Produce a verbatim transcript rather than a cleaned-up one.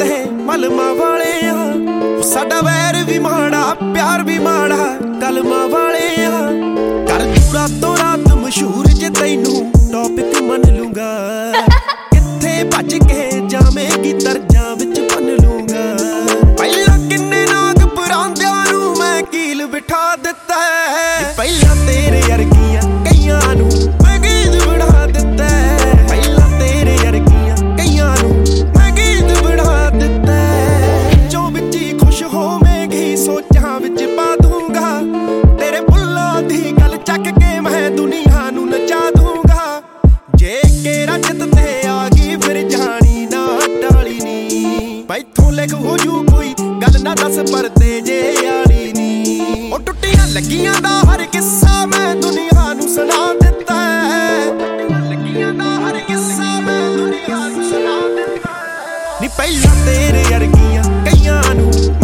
ਇਹ ਮਲਮਾ ਵਾਲੇ ਆ। ਸਾਡਾ ਵੈਰ ਵੀ ਮਾੜਾ ਪਿਆਰ ਵੀ ਮਾੜਾ ਕਲਮਾਂ ਵਾਲੇ ਆ। ਕਰ ਤੂੰ ਰਾਤੋਂ ਰਾਤ ਮਸ਼ਹੂਰ ਜੇ ਤੈਨੂੰ ਟੌਪਿਕ ਮੰਨ ਲੂੰਗਾ। ਕਿੱਥੇ ਭੱਜ ਕੇ ਜਾਵੇਂਗੀ ਦਰਜਾਂ ਵਿੱਚ ਬੰਨ ਲੂੰਗਾ। ਪਹਿਲਾਂ ਕਿੰਨੇ ਨਾਗ ਪਰਾਂਦਿਆਂ ਨੂੰ ਮੈਂ ਕੀਲ ਬਿਠਾ ਦਿੱਤਾ। ਪਹਿਲਾਂ ਤੇਰੇ ਅਰਗੀਆਂ ਕਈਆਂ ਨੂੰ ਮੈਂ ਗੀਤ ਬਣਾ ਦਿੱਤਾ। ਪਹਿਲਾਂ ਤੇਰੇ ਅਰਗੀਆਂ ਕਈਆਂ ਨੂੰ ਮੈਂ ਗੀਤ ਬਣਾ ਦਿੱਤਾ। ਜੋ ਵਿੱਚ ਹੀ ਖੁਸ਼ ਹੋਵੇਂਗੀ ਸੋਚਾਂ ਵਿੱਚ ਪਾ ਦੂੰਗਾ। ਤੇਰੇ ਬੁੱਲਾਂ ਦੀ ਗੱਲ ਚੱਕ ਕੇ ਮੈਂ ਦੁਨੀਆ ਨੂੰ ਨਚਾ ਦੂੰਗਾ। ਜੇ ਕੇ ਰਜਤ ਤੇ ਆ ਗਈ ਫਿਰ ਜਾਣੀ ਨਾ ਟਾਲੀ ਨੀ। ਮੈਥੋਂ ਲਿਖ ਹੋ ਜੂ ਕੋਈ ਗੱਲ ਨਾ ਦੱਸ ਪਰਦੇ ਜੇ ਆਲੀ ਨੀ। ਉਹ ਟੁੱਟੀਆਂ ਲੱਗੀਆਂ ਦਾ ਹਰ ਕਿੱਸਾ ਮੈਂ ਦੁਨੀਆ ਨੂੰ ਸੁਣਾ ਦਿੱਤਾ। ਟੁੱਟੀਆਂ ਲੱਗੀਆਂ ਦਾ ਹਰ ਕਿੱਸਾ ਮੈਂ ਦੁਨੀਆ ਨੂੰ ਸੁਣਾ ਦਿੱਤਾ। ਨੀ ਪਹਿਲਾਂ ਤੇਰੇ ਅਰਗੀਆਂ ਕਈਆਂ ਨੂੰ